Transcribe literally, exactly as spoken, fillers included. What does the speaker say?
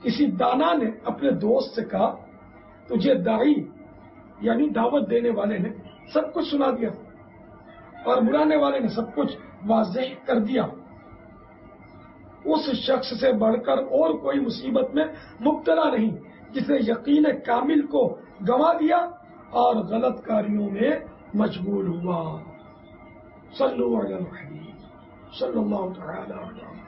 किसी दाना ने अपने दोस्त से कहा, तुझे दाई यानी दावत देने वाले ने सब कुछ सुना दिया और बुलाने वाले ने सब कुछ वाज़ेह कर दिया। उस शख्स से बढ़कर और कोई मुसीबत में मुब्तला नहीं जिसने यकीन कामिल को गंवा दिया और गलत कार्यों में मशगूल हुआ। सल्लल्लाहु अलैहि वसल्लम।